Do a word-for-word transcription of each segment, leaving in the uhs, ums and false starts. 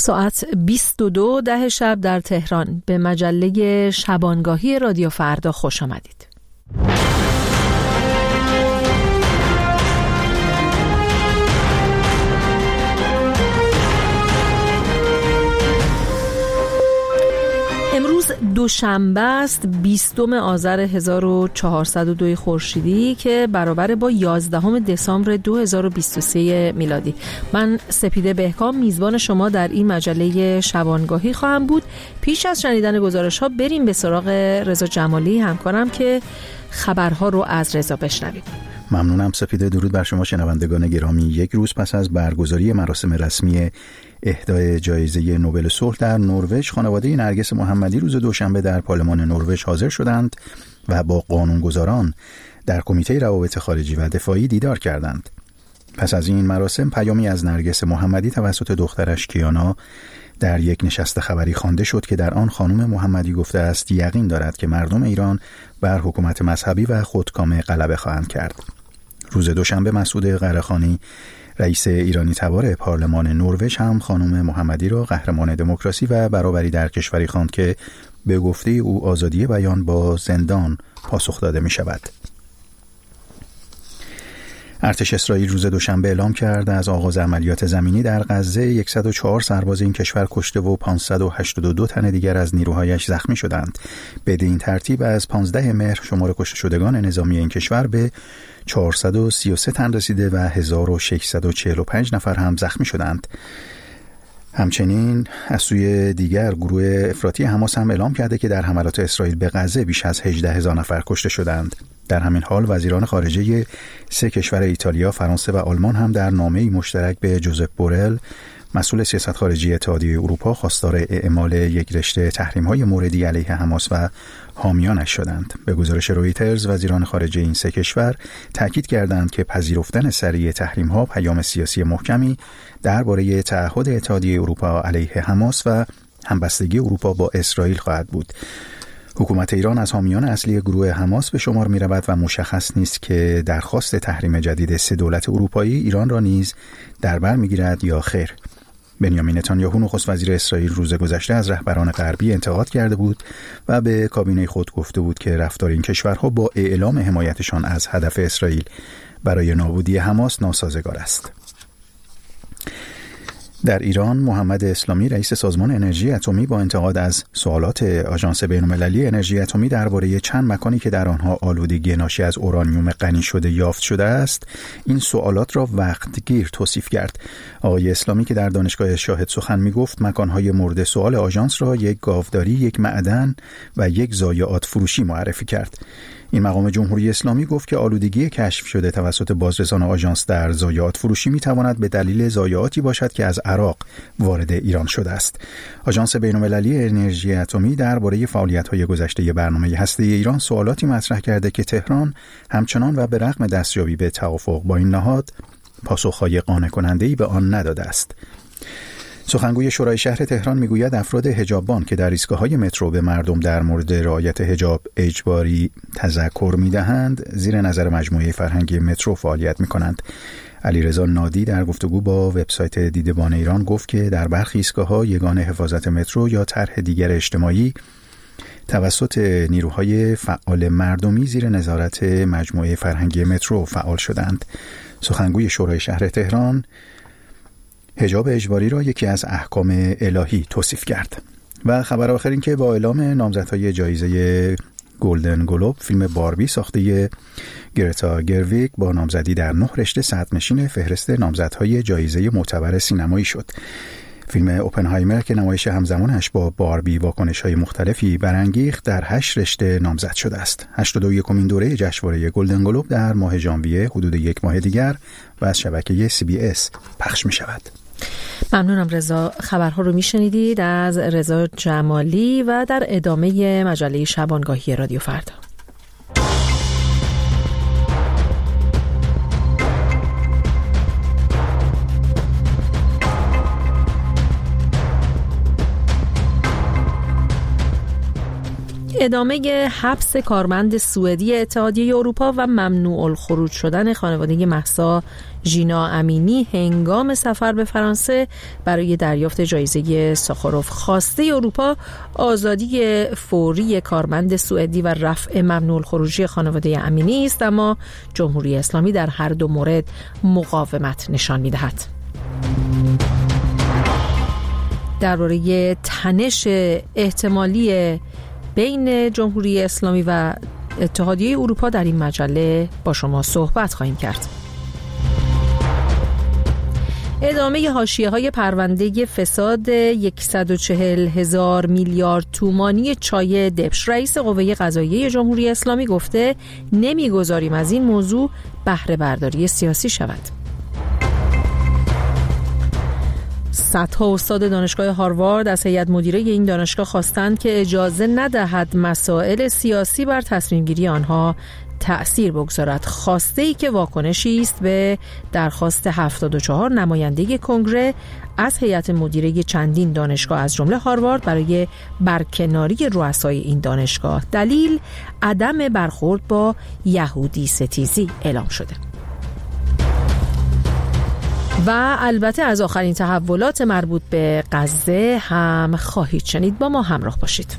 ساعت بیست و دو ده شب در تهران به مجله شبانگاهی رادیو فردا خوش آمدید. امروز دوشنبه است، بیستم آذر هزار و چهارصد و دو خورشیدی که برابر با یازدهم دسامبر دو هزار و بیست و سه میلادی. من سپیده بهکام میزبان شما در این مجله شبانگاهی خواهم بود. پیش از شنیدن گزارش ها بریم به سراغ رضا جمالی همکارم که خبرها رو از رضا بشنویم. ممنونم سپیده. درود بر شما شنوندگان گرامی. یک روز پس از برگزاری مراسم رسمی اهدای جایزه نوبل صلح در نروژ، خانواده نرگس محمدی روز دوشنبه در پارلمان نروژ حاضر شدند و با قانونگذاران در کمیته روابط خارجی و دفاعی دیدار کردند. پس از این مراسم پیامی از نرگس محمدی توسط دخترش کیانا در یک نشست خبری خوانده شد که در آن خانم محمدی گفته است یقین دارد که مردم ایران بر حکومت مذهبی و خودکامه غلبه خواهند کرد. روز دوشنبه مسعود قره‌خانی رئیس ایرانی تبار پارلمان نروژ هم خانم محمدی را قهرمان دموکراسی و برابری در کشوری خواند که به گفته او آزادی بیان با زندان پاسخ داده می شود. ارتش اسرائیل روز دوشنبه اعلام کرد از آغاز عملیات زمینی در غزه صد و چهار سرباز این کشور کشته و پانصد و هشتاد و دو تن دیگر از نیروهایش زخمی شدند. بدین ترتیب از پانزده مهر شمار کشته شدگان نظامی این کشور به چهارصد و سی و سه تن رسیده و هزار و ششصد و چهل و پنج نفر هم زخمی شدند. همچنین از سوی دیگر گروه افراطی حماس هم اعلام کرده که در حملات اسرائیل به غزه بیش از هجده هزار نفر کشته شدند. در همین حال وزیران خارجه سه کشور ایتالیا، فرانسه و آلمان هم در نامه‌ای مشترک به جوزپ بورل، مسئول سیاست خارجی اتحادیه اروپا، خواستار اعمال یک رشته تحریم‌های موردی علیه حماس و حامیانش شدند. به گزارش رویترز، وزیران خارجه این سه کشور تاکید کردند که پذیرفتن سریع تحریم‌ها پیام سیاسی محکمی درباره تعهد اتحادیه اروپا علیه حماس و همبستگی اروپا با اسرائیل خواهد بود. حکومت ایران از حامیان اصلی گروه حماس به شمار می رود و مشخص نیست که درخواست تحریم جدید سه دولت اروپایی ایران را نیز در بر می گیرد یا خیر. بنیامین نتانیاهو نخست وزیر اسرائیل روز گذشته از رهبران غربی انتقاد کرده بود و به کابینه خود گفته بود که رفتار این کشورها با اعلام حمایتشان از هدف اسرائیل برای نابودی حماس ناسازگار است. در ایران، محمد اسلامی رئیس سازمان انرژی اتمی با انتقاد از سوالات آژانس بین‌المللی انرژی اتمی درباره چند مکانی که در آنها آلودگی ناشی از اورانیوم غنی شده یافت شده است، این سوالات را وقتگیر توصیف کرد. آقای اسلامی که در دانشگاه شاهد سخن می‌گفت، مکان‌های مورد سوال آژانس را یک گاوداری، یک معدن و یک ضایعات فروشی معرفی کرد. این مقام جمهوری اسلامی گفت که آلودگی کشف شده توسط بازرسان آژانس در ضایعات فروشی می‌تواند به دلیل ضایعاتی باشد که از عراق وارد ایران شده است. آژانس بین‌المللی انرژی اتمی درباره فعالیت‌های گذشته برنامه هسته‌ای ایران سوالاتی مطرح کرده که تهران همچنان و به رغم دستیابی به توافق با این نهاد پاسخ‌های قانع کننده‌ای به آن نداده است. سخنگوی شورای شهر تهران میگوید افراد حجاببان که در ایستگاه‌های مترو به مردم در مورد رعایت حجاب اجباری تذکر می‌دهند، زیر نظر مجموعه فرهنگی مترو فعالیت می‌کنند. علیرضا نادی در گفتگو با وبسایت دیدبان ایران گفت که در برخی ایستگاه‌ها یگان حفاظت مترو یا طرح دیگر اجتماعی توسط نیروهای فعال مردمی زیر نظارت مجموعه فرهنگی مترو فعال شدند. سخنگوی شورای شهر تهران حجاب اجباری را یکی از احکام الهی توصیف کرد. و خبر آخر این که با اعلام نامزدهای جایزه گلدن گلوب، فیلم باربی ساخته گرتا گرویگ با نامزدی در نه رشته صدرنشین فهرست نامزدهای جایزه معتبر سینمایی شد. فیلم اوپنهایمر که نمایش همزمانش با باربی واکنش‌های مختلفی برانگیخت در هشت رشته نامزد شده است. هشتاد و یکمین دوره جشنواره گلدن گلوب در ماه ژانویه حدود یک ماه دیگر و از شبکه سی بی اس پخش می شود. ممنونم رضا. خبرها رو میشنیدید از رضا جمالی و در ادامه مجله شبانگاهی رادیو فردا. ادامه حبس کارمند سوئدی اتحادیه اروپا و ممنوع الخروج شدن خانواده مهسا ژینا امینی هنگام سفر به فرانسه برای دریافت جایزه ساخاروف. خواسته اروپا آزادی فوری کارمند سوئدی و رفع ممنوع الخروجی خانواده امینی است، اما جمهوری اسلامی در هر دو مورد مقاومت نشان می‌دهد. درباره تنش احتمالی بین جمهوری اسلامی و اتحادیه اروپا در این مجله با شما صحبت خواهیم کرد. ادامه حاشیه‌های پرونده فساد صد و چهل هزار میلیارد تومانی چای دبش. رئیس قوه قضاییه جمهوری اسلامی گفته نمیگذاریم از این موضوع بهره برداری سیاسی شود. صدها استاد دانشگاه هاروارد از هیئت مدیره این دانشگاه خواستند که اجازه ندهد مسائل سیاسی بر تصمیم گیری آنها تأثیر بگذارد. خواسته ای که واکنشی است به درخواست هفتاد و چهار نماینده کنگره از هیئت مدیره چندین دانشگاه از جمله هاروارد برای برکناری رؤسای این دانشگاه. دلیل عدم برخورد با یهودی ستیزی اعلام شده. و البته از آخرین تحولات مربوط به غزه هم خواهید شنید. با ما همراه باشید.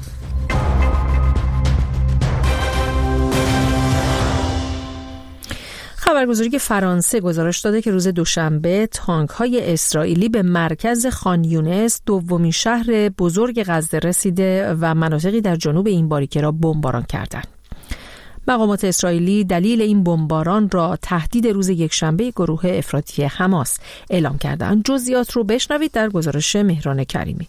خبرگزاری که فرانسه گزارش داده که روز دوشنبه تانک‌های اسرائیلی به مرکز خان یونس، دومین شهر بزرگ غزه، رسیده و مناطقی در جنوب این باریکه را بمباران کردند. مقامات اسرائیلی دلیل این بمباران را تهدید روز یکشنبه گروه افراطی حماس اعلام کردند. جزئیات رو بشنوید در گزارش مهران کریمی.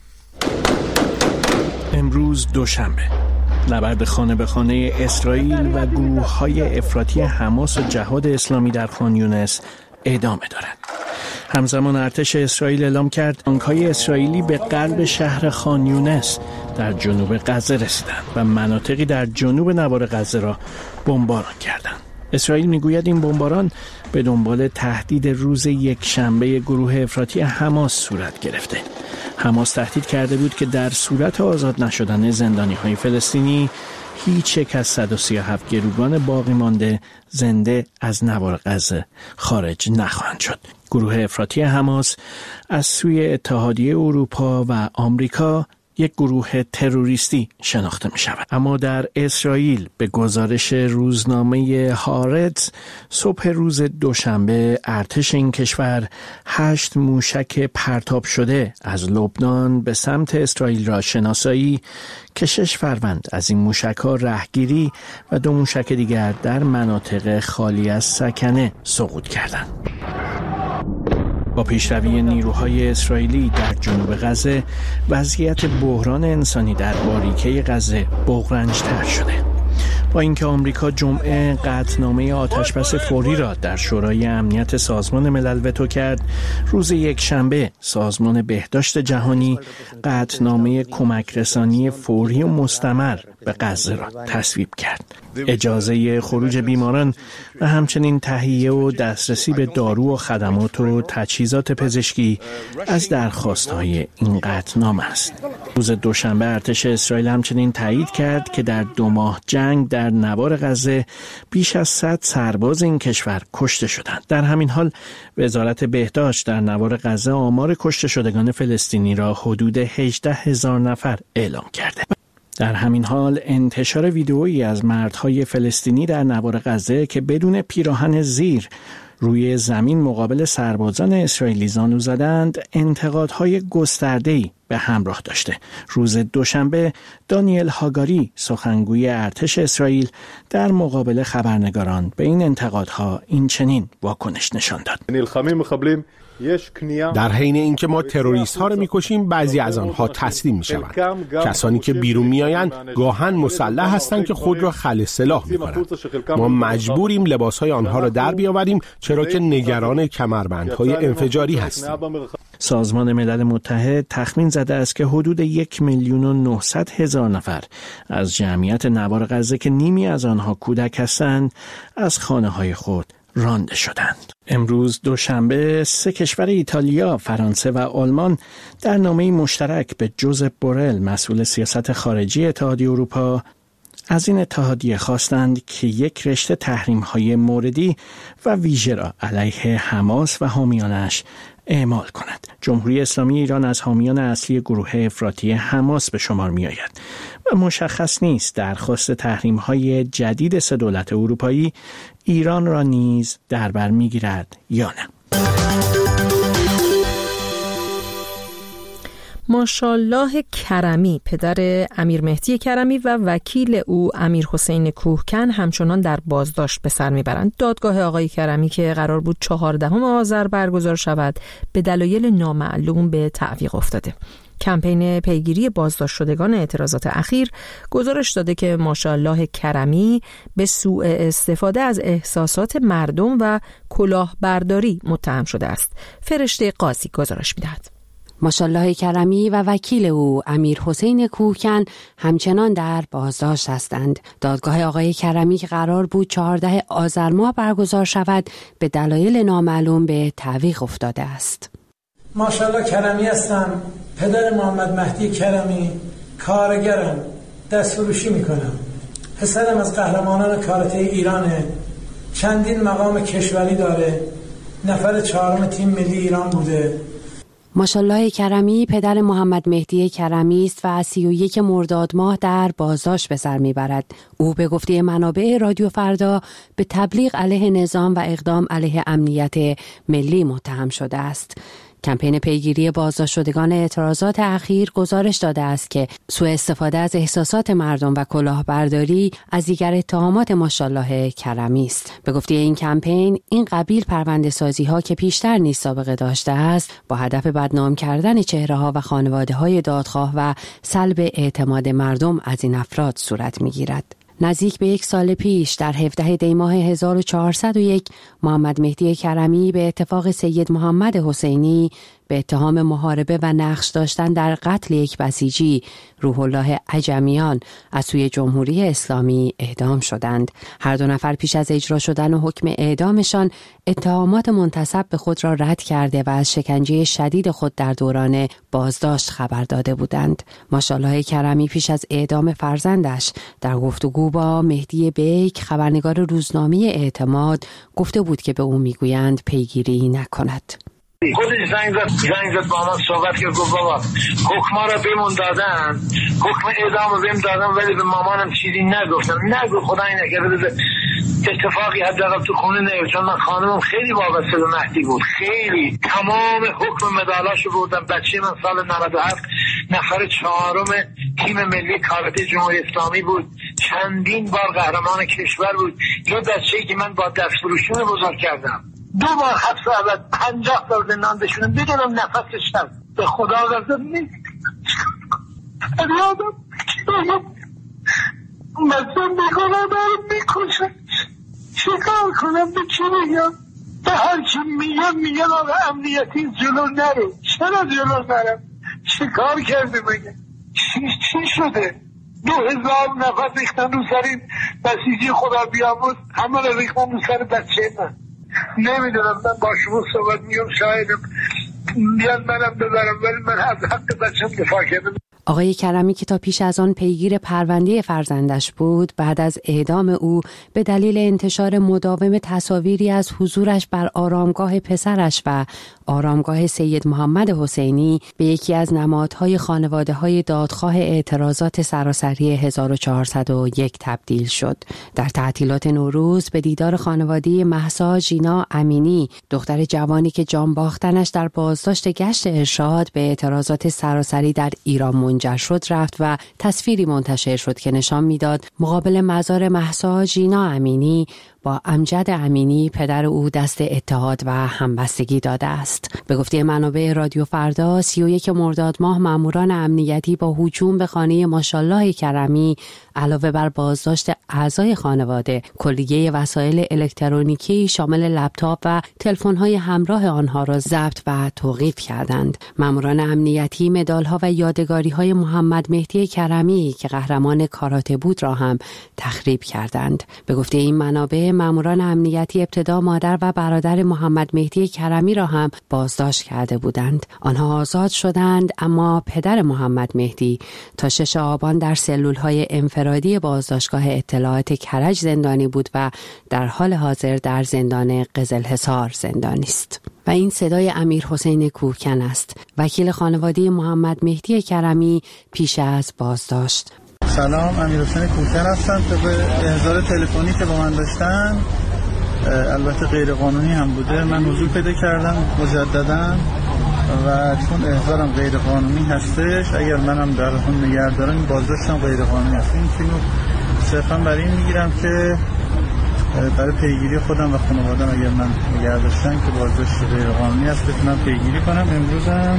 امروز دوشنبه نبرد خانه به خانه اسرائیل و گروه‌های افراطی حماس و جهاد اسلامی در خان یونس ادامه دارد. همزمان ارتش اسرائیل اعلام کرد تانک‌های اسرائیلی به قلب شهر خان یونس در جنوب غزه رسیدند و مناطقی در جنوب نوار غزه را بمباران کردند. اسرائیل میگوید این بمباران به دنبال تهدید روز یکشنبه گروه افراطی حماس صورت گرفته. حماس تهدید کرده بود که در صورت آزاد نشدن زندانی‌های فلسطینی هیچ یک از صد و سی و هفت گروگان باقی مانده زنده از نوار غزه خارج نخواهند شد. گروه افراطی حماس از سوی اتحادیه اروپا و آمریکا یک گروه تروریستی شناخته می شود. اما در اسرائیل به گزارش روزنامه هارتز صبح روز دوشنبه ارتش این کشور هشت موشک پرتاب شده از لبنان به سمت اسرائیل را شناسایی که شش فروند از این موشک ها رهگیری و دو موشک دیگر در مناطق خالی از سکنه سقوط کردند. با پیشروی نیروهای اسرائیلی در جنوب غزه وضعیت بحران انسانی در باریکه غزه بغرنج‌تر شده. با اینکه آمریکا جمعه قطعنامه آتشبس فوری را در شورای امنیت سازمان ملل وتو کرد، روز یکشنبه سازمان بهداشت جهانی قطعنامه کمک رسانی فوری و مستمر به غزه را تصویب کرد. اجازه خروج بیماران و همچنین تهیه و دسترسی به دارو و خدمات و تجهیزات پزشکی از درخواست‌های این قطعنامه است. روز دوشنبه ارتش اسرائیل همچنین تایید کرد که در دو ماه جنگ در نوار غزه بیش از صد سرباز این کشور کشته شدند. در همین حال وزارت بهداشت در نوار غزه آمار کشته شدگان فلسطینی را حدود هجده هزار نفر اعلام کرده. در همین حال انتشار ویدئویی از مردهای فلسطینی در نوار غزه که بدون پیراهن زیر روی زمین مقابل سربازان اسرائیلی زانو زدند انتقادهای گسترده‌ای به همراه داشته. روز دوشنبه دانیل هاگاری سخنگوی ارتش اسرائیل در مقابل خبرنگاران به این انتقادها این چنین واکنش نشان داد. در حین اینکه ما تروریست ها رو میکشیم بعضی از آنها تسلیم میشوند. کسانی که بیرون میآیند گاهن مسلح هستند که خود را خل سلاح میکنند. ما مجبوریم لباس های آنها را در بیاوریم چرا که نگران کمربندهای انفجاری هستیم. سازمان ملل متحد تخمین زده است که حدود یک میلیون و نهصد هزار نفر از جمعیت نوار غزه که نیمی از آنها کودک هستند از خانه های خود رانده شدند. امروز دوشنبه سه کشور ایتالیا، فرانسه و آلمان در نامه‌ای مشترک به جوزپ بورل، مسئول سیاست خارجی اتحادیه اروپا، از این اتحادیه خواستند که یک رشته تحریم‌های موردی و ویژه را علیه حماس و حامیانش اعمال کند. جمهوری اسلامی ایران از حامیان اصلی گروه افراطی حماس به شمار می آید و مشخص نیست درخواست تحریم‌های جدید سه دولت اروپایی ایران را نیز در بر می‌گیرد یا نه. ماشاءالله کرمی، پدر امیر مهدی کرمی و وکیل او امیر حسین کوهکن همچنان در بازداشت به سر میبرند. دادگاه آقای کرمی که قرار بود چهاردهم آذر برگزار شود به دلایل نامعلوم به تعویق افتاده. کمپین پیگیری بازداشت شدگان اعتراضات اخیر گزارش داده که ماشاءالله کرمی به سوء استفاده از احساسات مردم و کلاهبرداری متهم شده است. فرشته قاضی گزارش می‌دهد. ماشاءالله کرمی و وکیل او امیر حسین کوهکن همچنان در بازداشت هستند. دادگاه آقای کرمی که قرار بود چهاردهم آذر ماه برگزار شود به دلایل نامعلوم به تعویق افتاده است. ماشاءالله کرمی هستم، پدر محمد مهدی کرمی، کارگرم، دستفروشی میکنم. پسرم از قهرمانان کاراته ایرانه، چندین مقام کشوری داره، نفر چهارم تیم ملی ایران بوده. ماشاءالله کرمی پدر محمد مهدی کرمی است و از سی و یک مرداد ماه در بازداشت به سر میبرد. او به گفته منابع رادیو فردا به تبلیغ علیه نظام و اقدام علیه امنیت ملی متهم شده است. کمپین پیگیری بازداشت شدگان اعتراضات اخیر گزارش داده است که سوء استفاده از احساسات مردم و کلاهبرداری از دیگر اتهامات ماشاءالله کرمی است. به گفته این کمپین، این قبیل پرونده سازی ها که پیشتر نیز سابقه داشته است، با هدف بدنام کردن چهره ها و خانواده های دادخواه و سلب اعتماد مردم از این افراد صورت می گیرد. نزدیک به یک سال پیش در هفدهم دی ماه هزار و چهارصد و یک محمد مهدی کرمی به اتفاق سید محمد حسینی به اتهام محاربه و نقش داشتن در قتل یک بسیجی روح الله عجمیان از سوی جمهوری اسلامی اعدام شدند. هر دو نفر پیش از اجرا شدن حکم اعدامشان اتهامات منتسب به خود را رد کرده و از شکنجه شدید خود در دوران بازداشت خبر داده بودند. ماشاءالله کرمی پیش از اعدام فرزندش در گفتگو با مهدی بیک، خبرنگار روزنامه اعتماد، گفته بود که به او میگویند پیگیری نکند. خودش زنگ زد زنگ زد با من صحبت کرد، گفت بابا حکما را بهمون دادن، حکم اعدام رو بهم دادن ولی به مامانم چیزی نگفتم. نگو خدا نکرده اتفاقی حداقل تو خونه نیفت، چون من خانمم خیلی وابسته به مهدی بود، خیلی تمام حکم مدالاشو بردم. بچه من سال نود و هفت نفر چهارم تیم ملی کاراته جمهوری اسلامی بود، چندین بار قهرمان کشور بود. یه بچه‌ای که من با دستفروشی بزرگ کردم، دو بار حبس ابد، پنجاه سال زندان بشونم، بدونم نفسش هست. به خدا قسم نیست یادم مثلا میکنم دارم میکشم، چیکار کنم؟ به چی بگم؟ به هر چی میگم میگم آقا امنیتی جلو نرو. چرا جلو نرم؟ چیکار کرده بگم؟ چی, چی شده؟ دو هزار نفر ریختن رو سر بسیجی خدا بیاموز، همه رو ریختن رو سر بچه من. نمیدونم، من با شما صحبت میگم، شایدم میان منم ببرم، ولی من از حق بچم دفاع کردم. آقای کرمی که تا پیش از آن پیگیر پرونده فرزندش بود، بعد از اعدام او به دلیل انتشار مداوم تصاویری از حضورش بر آرامگاه پسرش و آرامگاه سید محمد حسینی به یکی از نمادهای خانواده‌های دادخواه اعتراضات سراسری هزار و چهارصد و یک تبدیل شد. در تعطیلات نوروز به دیدار خانواده مهسا ژینا امینی، دختر جوانی که جان باختنش در بازداشت گشت ارشاد به اعتراضات سراسری در ایران منجر شد رفت و تصویری منتشر شد که نشان میداد مقابل مزار مهسا ژینا امینی با امجد امینی پدر او دست اتحاد و همبستگی داده است. به گفته منابع رادیو فردا، سی و یک مرداد ماه ماموران امنیتی با هجوم به خانه ماشاءالله کرمی علاوه بر بازداشت اعضای خانواده، کلیه وسایل الکترونیکی شامل لپتاپ و تلفن‌های همراه آنها را ضبط و توقیف کردند. ماموران امنیتی مدال‌ها و یادگاری‌های محمد مهدی کرمی که قهرمان کاراته بود را هم تخریب کردند. به گفته این منابع، ماموران امنیتی ابتدا مادر و برادر محمد مهدی کرمی را هم بازداشت کرده بودند. آنها آزاد شدند، اما پدر محمد مهدی تا شش آبان در سلولهای انفرادی بازداشتگاه اطلاعات کرج زندانی بود و در حال حاضر در زندان قزلحصار زندانی است. و این صدای امیر حسین کوهکن است، وکیل خانواده محمد مهدی کرمی پیش از بازداشت. سلام، امیر حسین کوهکن هستم. طبق احضار تلفنی که با من داشتن، البته غیر قانونی هم بوده، من حضور پیدا کردم مجددا و چون احضارم غیر قانونی هستش، اگر منم در اون نگه دارم بازداشتم غیر قانونی هست. این فیلمو صرفا برای این میگیرم که برای پیگیری خودم و خانواده‌ام اگر من نگه داشتن که بازداشت غیر قانونی است بتونم پیگیری کنم. امروزم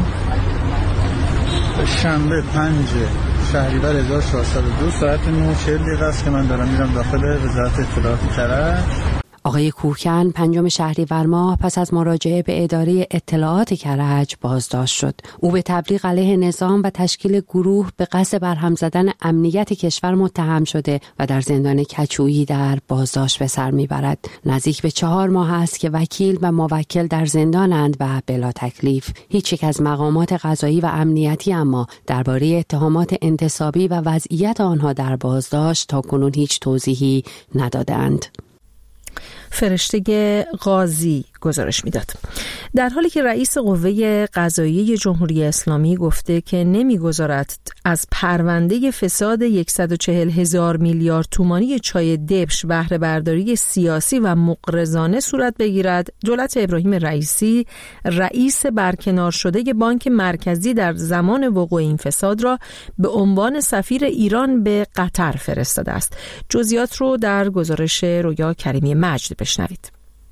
شنبه پنج شهریور هزار و چهارصد و دو ساعت نه و چهل دقیقه است که من دارم میرم داخل وزارت اطلاعات کرج. آقای کوهکن پنجم شهریور ماه پس از مراجعه به اداره اطلاعات کرج بازداشت شد. او به تبلیغ علیه نظام و تشکیل گروه به قصد برهم زدن امنیت کشور متهم شده و در زندان کچویی در بازداشت به سر میبرد. نزدیک به چهار ماه است که وکیل و موکل در زندانند و بلا تکلیف. هیچ یک از مقامات قضایی و امنیتی اما درباره اتهامات انتصابی و وضعیت آنها در بازداشت تاکنون هیچ توضیحی ندادند. فرشته قاضی گزارش میداد. در حالی که رئیس قوه قضاییه جمهوری اسلامی گفته که نمیگذارد از پرونده فساد صد و چهل هزار میلیارد تومانی چای دبش بهره برداری سیاسی و مقرضانه صورت بگیرد، دولت ابراهیم رئیسی رئیس برکنار شده بانک مرکزی در زمان وقوع این فساد را به عنوان سفیر ایران به قطر فرستاده است. جزئیات رو در گزارش رویا کریمی مجد بشنوید.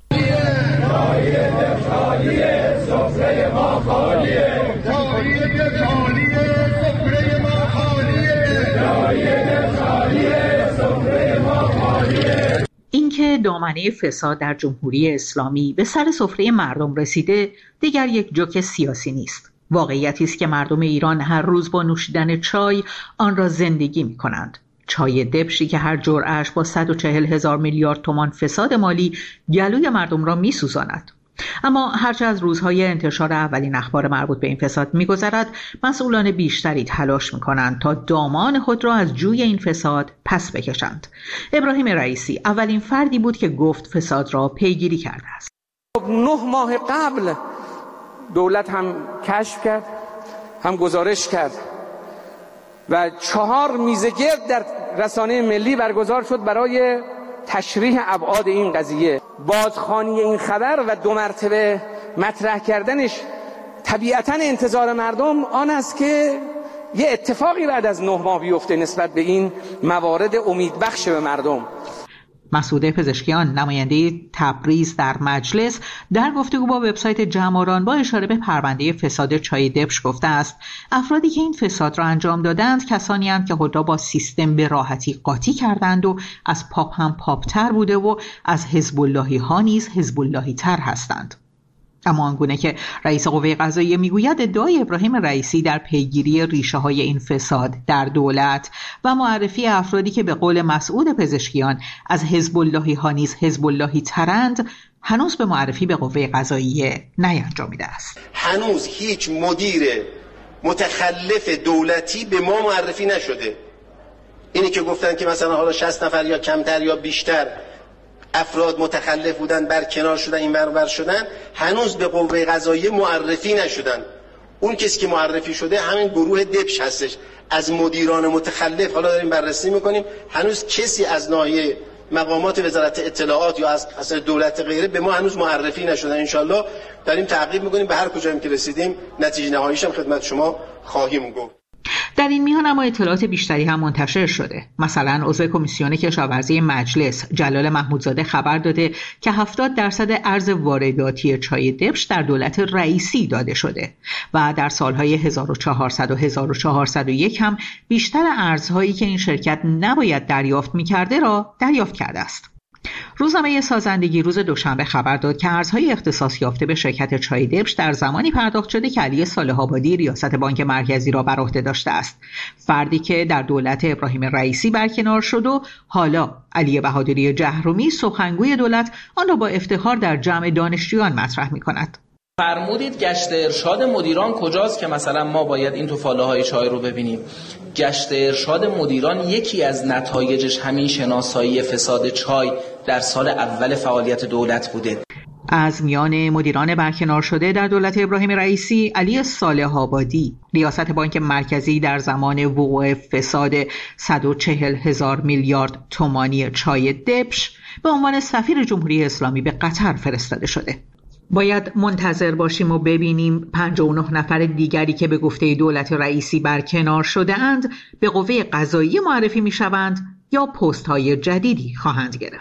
اینکه دامنه فساد در جمهوری اسلامی به سر سفره مردم رسیده دیگر یک جوک سیاسی نیست. واقعیتی است که مردم ایران هر روز با نوشیدن چای آن را زندگی می کنند. چای دبشی که هر جرعه‌اش با صد و چهل هزار میلیارد تومان فساد مالی گلوی مردم را می‌سوزاند. اما هرچه از روزهای انتشار اولین اخبار مربوط به این فساد می‌گذرد، مسئولان بیشتری تلاش می‌کنند تا دامان خود را از جوی این فساد پس بکشند. ابراهیم رئیسی اولین فردی بود که گفت فساد را پیگیری کرده است. نه ماه قبل دولت هم کشف کرد، هم گزارش کرد و چهار میزه گرد در رسانه ملی برگزار شد برای تشریح ابعاد این قضیه. بازخوانی این خبر و دو مرتبه مطرح کردنش طبیعتاً انتظار مردم آن است که یه اتفاقی بعد از نه ماه بیفته نسبت به این موارد امیدبخش به مردم. مسعود پزشکیان، نماینده تبریز در مجلس، در گفتگو با وبسایت جماران با اشاره به پرونده فساد چای دبش گفته است افرادی که این فساد را انجام دادند کسانی هستند که خود را با سیستم به راحتی قاطی کردند و از پاپ هم پاپتر بوده و از حزب اللهی ها نیز حزب اللهی تر هستند. اما آنگونه که رئیس قوه قضاییه میگوید ادعای ابراهیم رئیسی در پیگیری ریشه های این فساد در دولت و معرفی افرادی که به قول مسعود پزشکیان از حزب اللهی ها نیز حزب اللهی ترند هنوز به معرفی به قوه قضاییه نینجامیده است. هنوز هیچ مدیر متخلف دولتی به ما معرفی نشده. اینی که گفتن که مثلا حالا شصت نفر یا کمتر یا بیشتر افراد متخلف بودن برکنار شدن این برابر شدن هنوز به قوه قضاییه معرفی نشدن. اون کسی که معرفی شده همین گروه دبش هستش. از مدیران متخلف حالا داریم بررسی میکنیم، هنوز کسی از ناحیه مقامات وزارت اطلاعات یا از اصل دولت غیره به ما هنوز معرفی نشدن. انشالله داریم تعقیب میکنیم، به هر کجایی که رسیدیم نتیجه نهاییش هم خدمت شما خواهیم گفت. در این میان اما اطلاعات بیشتری هم منتشر شده. مثلا عضو کمیسیون کشاورزی مجلس جلال محمودزاده خبر داده که هفتاد درصد ارز وارداتی چای دبش در دولت رئیسی داده شده و در سالهای هزار و چهارصد و هزار و چهارصد و یک هم بیشتر ارزهایی که این شرکت نباید دریافت می‌کرده را دریافت کرده است. روزنامه سازندگی روز دوشنبه خبر داد که ارزهای اختصاص یافته به شرکت چای دبش در زمانی پرداخت شده که علی صالح آبادی ریاست بانک مرکزی را بر عهده داشته است. فردی که در دولت ابراهیم رئیسی برکنار شد و حالا علی بهادری جهرومی سخنگوی دولت آن را با افتخار در جمع دانشجویان مطرح می‌کند. فرمودید گشت ارشاد مدیران کجاست که مثلا ما باید این تو فاله های چای رو ببینیم؟ گشت ارشاد مدیران یکی از نتایجش همین شناسایی فساد چای در سال اول فعالیت دولت بوده. از میان مدیران برکنار شده در دولت ابراهیم رئیسی، علی صالح آبادی ریاست بانک مرکزی در زمان وقوع فساد صد و چهل هزار میلیارد تومانی چای دبش به عنوان سفیر جمهوری اسلامی به قطر فرستاده شده. باید منتظر باشیم و ببینیم پنجاه و نه نفر دیگری که به گفته دولت رئیسی برکنار شده اند به قوه قضاییه معرفی می شوند یا پست های جدیدی خواهند گرفت.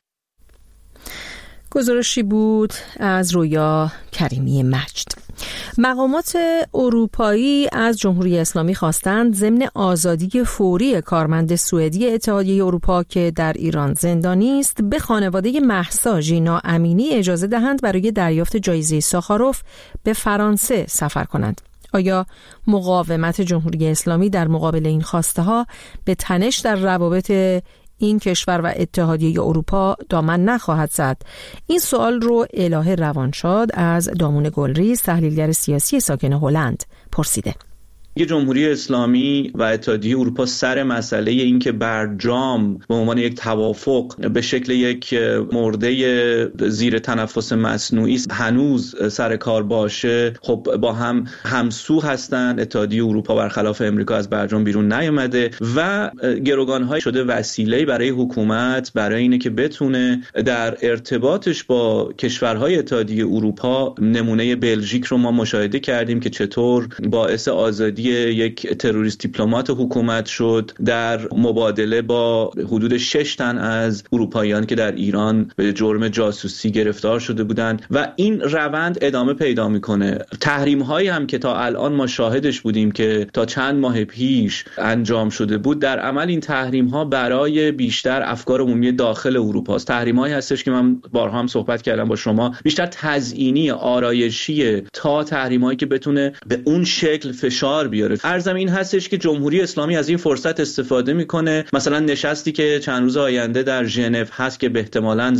گزارشی بود از رویا کریمی مجد. مقامات اروپایی از جمهوری اسلامی خواستند ضمن آزادی فوری کارمند سوئدی اتحادیه اروپا که در ایران زندانی است به خانواده مهسا ژینا امینی اجازه دهند برای دریافت جایزه ساخاروف به فرانسه سفر کنند. آیا مقاومت جمهوری اسلامی در مقابل این خواسته ها به تنش در روابط این کشور و اتحادیه اروپا دامن نخواهد زد؟ این سوال رو الهه روانشاد از دامون گلریز، تحلیلگر سیاسی ساکن هلند، پرسیده. یه جمهوری اسلامی و اتحادیه اروپا سر مسئله این که برجام به عنوان یک توافق به شکل یک مرده زیر تنفس مصنوعی هنوز سر کار باشه، خب با هم همسو هستن. اتحادیه اروپا برخلاف امریکا از برجام بیرون نیامده و گروگان‌های شده وسیله برای حکومت برای اینه که بتونه در ارتباطش با کشورهای اتحادیه اروپا، نمونه بلژیک رو ما مشاهده کردیم که چطور باعث آزادی یک تروریست دیپلمات حکومت شد در مبادله با حدود شش تن از اروپاییان که در ایران به جرم جاسوسی گرفتار شده بودند و این روند ادامه پیدا میکنه. تحریم هایی هم که تا الان ما شاهدش بودیم که تا چند ماه پیش انجام شده بود، در عمل این تحریم ها برای بیشتر افکار عمومی داخل اروپا است. تحریم هایی هستش که من بارها هم صحبت کردم با شما، بیشتر تزیینی، آرایشی تا تحریم هایی که بتونه به اون شکل فشار بیاره. عرضم این هستش که جمهوری اسلامی از این فرصت استفاده میکنه. مثلا نشستی که چند روز آینده در ژنو هست که به احتمالاً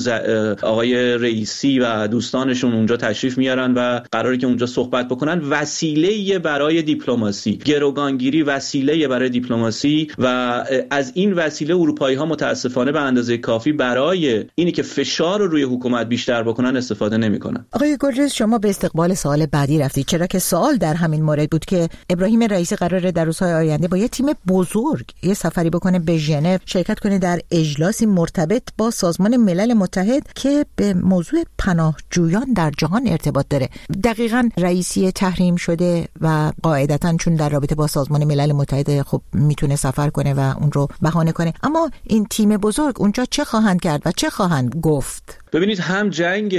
آقای رئیسی و دوستانشون اونجا تشریف میارن و قراره که اونجا صحبت بکنن، وسیله برای دیپلماسی، گروگانگیری وسیله برای دیپلماسی و از این وسیله اروپایی ها متاسفانه به اندازه کافی برای اینی که فشار رو روی حکومت بیشتر بکنن استفاده نمیکنن. آقای گلریز، شما به استقبال سوال بعدی رفتید، چرا که سوال در همین مورد بود که ابراهیم رئیسی قراره در روزهای آینده با یه تیم بزرگ یه سفری بکنه به ژنو، شرکت کنه در اجلاسی مرتبط با سازمان ملل متحد که به موضوع پناهجویان در جهان ارتباط داره. دقیقاً رئیسی تحریم شده و قاعدتاً چون در رابطه با سازمان ملل متحد خب میتونه سفر کنه و اون رو بهانه کنه، اما این تیم بزرگ اونجا چه خواهند کرد و چه خواهند گفت؟ ببینید، هم جنگ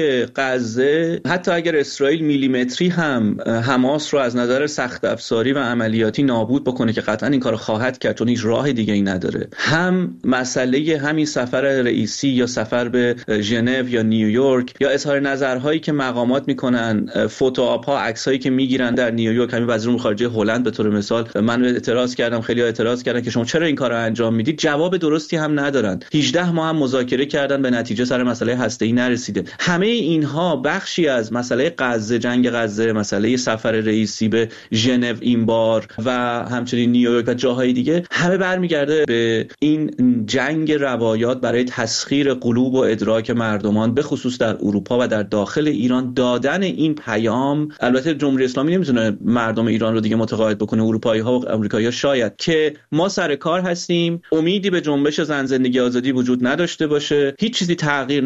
غزه، حتی اگر اسرائیل میلیمتری هم حماس رو از نظر سخت افزاری و عملیاتی نابود بکنه که قطعا این کارو خواهد کرد چون هیچ راه دیگه ای نداره، هم مسئله همین سفر رئیسی یا سفر به ژنو یا نیویورک یا اظهار نظرهایی که مقامات میکنن، فوتوآپ‌ها، عکسایی که میگیرن در نیویورک، همین وزیر امور خارجه هلند به طور مثال، من اعتراض کردم، خیلی‌ها اعتراض کردن که شما چرا این کارو انجام میدید، جواب درستی هم ندارن. هجده ماه هم مذاکره کردن، به نتیجه سر مسئله هسته‌ای نرسیده. همه اینها بخشی از مسئله غزه، جنگ غزه، مسئله سفر رئیسی به ژنو این بار و همچنین نیویورک و جاهای دیگه، همه برمیگرده به این جنگ روایات برای تسخیر قلوب و ادراک مردمان، به خصوص در اروپا و در داخل ایران. دادن این پیام، البته جمهوری اسلامی نمیتونه مردم ایران رو دیگه متقاعد بکنه، اروپایی ها و آمریکایی ها شاید، که ما سر کار هستیم، امیدی به جنبش زن زندگی آزادی وجود نداشته باشه، هیچ چیزی تغییر نخواهد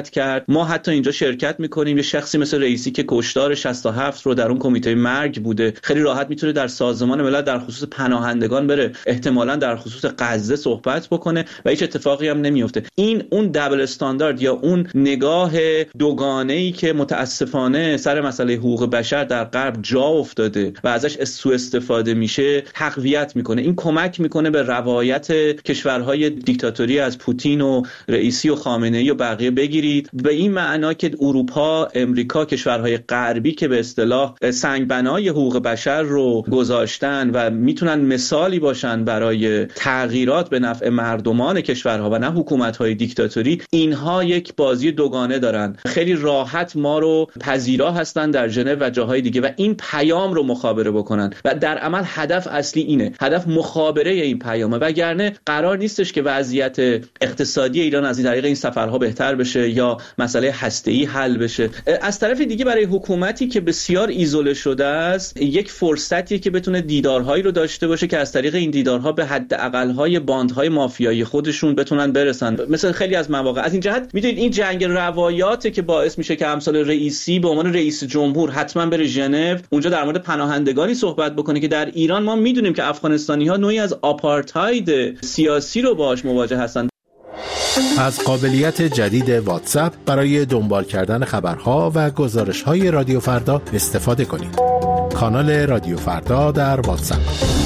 حمایت کرد. ما حتی اینجا شرکت میکنیم. یه شخصی مثل رئیسی که کشتار شصت و هفت رو در اون کمیته مرگ بوده، خیلی راحت میتونه در سازمان ملل در خصوص پناهندگان بره، احتمالاً در خصوص غزه صحبت بکنه و هیچ اتفاقی هم نمیفته. این اون دابل استاندارد یا اون نگاه دوگانه‌ای که متاسفانه سر مسئله حقوق بشر در غرب جا افتاده و ازش سوء استفاده میشه تقویت میکنه. این کمک میکنه به روایت کشورهای دیکتاتوری از پوتین و رئیسی و خامنه‌ای و بقیه بگیرید، به این معنا که اروپا، امریکا، کشورهای غربی که به اصطلاح سنگبنای حقوق بشر رو گذاشتن و میتونن مثالی باشن برای تغییرات به نفع مردمان کشورها و نه حکومت‌های دیکتاتوری، اینها یک بازی دوگانه دارن. خیلی راحت ما رو پذیرا هستن در ژنو و جاهای دیگه و این پیام رو مخابره بکنن و در عمل هدف اصلی اینه، هدف مخابره این پیامه، وگرنه قرار نیستش که وضعیت اقتصادی ایران از این طریق این سفرها بهتر بشه یا مسئله هسته‌ای حل بشه. از طرف دیگه برای حکومتی که بسیار ایزوله شده است یک فرصتیه که بتونه دیدارهایی رو داشته باشه که از طریق این دیدارها به حداقل‌های باندهای مافیایی خودشون بتونن برسن. مثلا خیلی از مواقع از این جهت میدونید این جنگ روایاته که باعث میشه که امثال رئیسی به عنوان رئیس جمهور حتما بره ژنو، اونجا در مورد پناهندگانی صحبت بکنه که در ایران ما میدونیم که افغانستانی‌ها نوعی از آپارتاید سیاسی رو باهاش مواجه هستن. از قابلیت جدید واتساپ برای دنبال کردن خبرها و گزارش‌های رادیو فردا استفاده کنید. کانال رادیو فردا در واتساپ.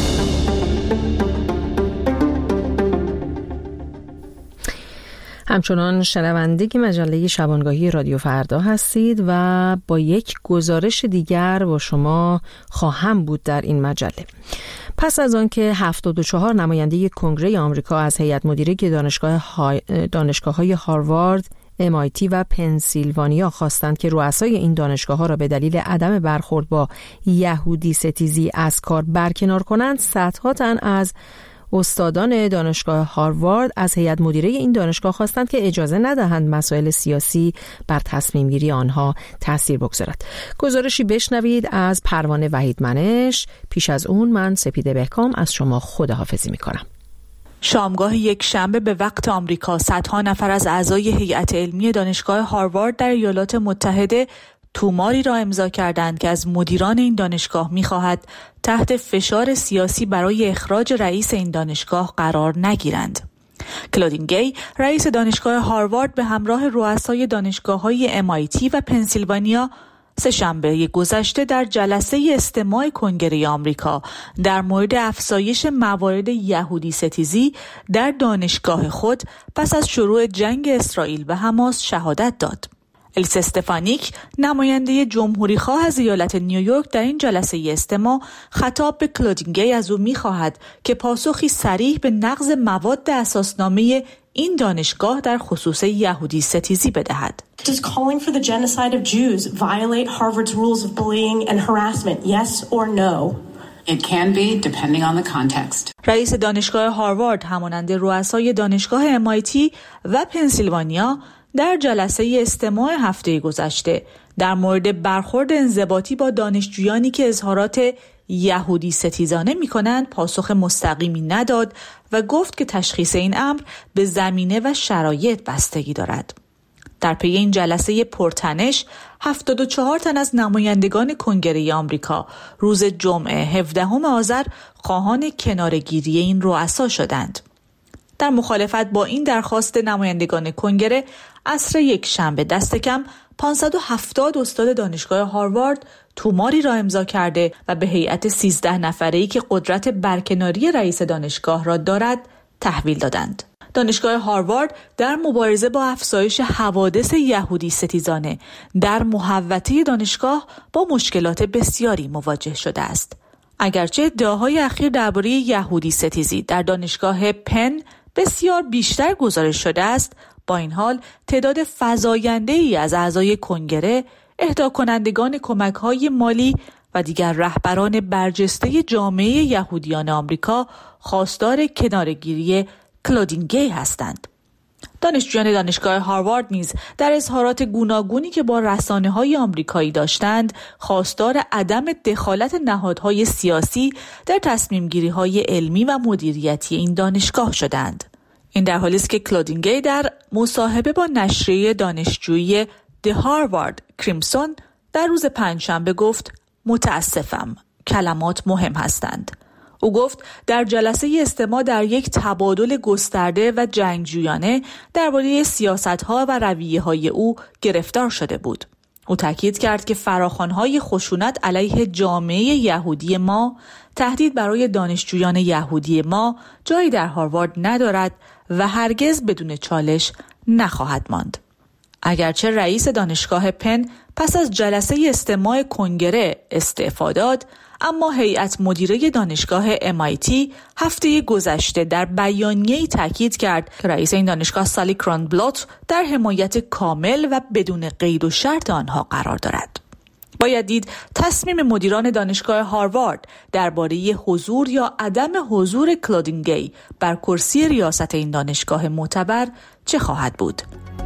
همچنان شنونده مجله شبانگاهی رادیو فردا هستید و با یک گزارش دیگر با شما خواهم بود در این مجله. پس از آن که هفتاد و چهار نماینده کنگره آمریکا از هیئت مدیره دانشگاه های دانشگاه‌های هاروارد، ام آی تی و پنسیلوانیا خواستند که رؤسای این دانشگاه‌ها را به دلیل عدم برخورد با یهودی ستیزی از کار برکنار کنند، صدها تن از استادان دانشگاه هاروارد از هیئت مدیره این دانشگاه خواستند که اجازه ندهند مسائل سیاسی بر تصمیم گیری آنها تاثیر بگذارد. گزارشی بشنوید از پروانه وحید منش. پیش از اون من سپیده بهکام از شما خداحافظی میکنم. شامگاه یک شنبه به وقت آمریکا صدها نفر از اعضای هیئت علمی دانشگاه هاروارد در ایالات متحده توماری را امضا کردند که از مدیران این دانشگاه می‌خواهد تحت فشار سیاسی برای اخراج رئیس این دانشگاه قرار نگیرند. کلودین گی، رئیس دانشگاه هاروارد، به همراه رؤسای دانشگاه‌های ام آی تی و پنسیلوانیا سه‌شنبه گذشته در جلسه استماع کنگره آمریکا در مورد افزایش موارد یهودی ستیزی در دانشگاه خود پس از شروع جنگ اسرائیل و حماس شهادت داد. الیس استفانیک، نماینده جمهوری خواه از ایالت نیویورک، در این جلسه استماع خطاب به کلودین گی از او می‌خواهد که پاسخی صریح به نقض مواد اساسنامه این دانشگاه در خصوص یهودی ستیزی بدهد. Does calling for the genocide of Jews violate Harvard's rules of bullying and harassment? Yes or no? It can be, depending on the context. رئیس دانشگاه هاروارد همانند رؤسای دانشگاه ام آی تی و پنسیلوانیا در جلسه استماع هفته گذشته در مورد برخورد انضباطی با دانشجویانی که اظهارات یهودی ستیزانه می کنند پاسخ مستقیمی نداد و گفت که تشخیص این امر به زمینه و شرایط بستگی دارد. در پی این جلسه پرتنش، هفتاد و چهار تن از نمایندگان کنگره آمریکا روز جمعه هفدهم آذر خواهان کناره‌گیری این رؤسا شدند. در مخالفت با این درخواست نمایندگان کنگره، عصر یک شنبه دست کم پانصد و هفتاد استاد دانشگاه هاروارد توماری را امضا کرده و به هیئت سیزده نفره‌ای که قدرت برکناری رئیس دانشگاه را دارد تحویل دادند. دانشگاه هاروارد در مبارزه با افزایش حوادث یهودی ستیزانه در محوطه دانشگاه با مشکلات بسیاری مواجه شده است. اگرچه ادعاهای اخیر درباره یهودی ستیزی در دانشگاه پن بسیار بیشتر گزارش شده است، با این حال تعداد فزاینده‌ای از اعضای کنگره، اهدا کنندگان کمک‌های مالی و دیگر رهبران برجسته جامعه یهودیان آمریکا خواستار کناره‌گیری کلودین گی هستند. دانشجویان دانشگاه هاروارد نیز در اظهارات گوناگونی که با رسانه‌های آمریکایی داشتند، خواستار عدم دخالت نهادهای سیاسی در تصمیم‌گیری‌های علمی و مدیریتی این دانشگاه شدند. این در حالی است که کلودینگی در مصاحبه با نشریه دانشجویی The Harvard Crimson در روز پنجشنبه گفت متاسفم، کلمات مهم هستند. او گفت در جلسه استماع در یک تبادل گسترده و جنگجویانه درباره سیاست‌ها و رویه‌های او گرفتار شده بود. او تاکید کرد که فراخوان‌های خشونت علیه جامعه یهودی ما، تهدید برای دانشجویان یهودی ما جایی در هاروارد ندارد و هرگز بدون چالش نخواهد ماند. اگرچه رئیس دانشگاه پن پس از جلسه استماع کنگره استعفا داد، اما هیئت مدیره دانشگاه ام آی تی هفته گذشته در بیانیه‌ای تاکید کرد که رئیس این دانشگاه سالی کرونبلات در حمایت کامل و بدون قید و شرط آنها قرار دارد. باید دید تصمیم مدیران دانشگاه هاروارد درباره حضور یا عدم حضور کلودینگی بر کرسی ریاست این دانشگاه معتبر چه خواهد بود.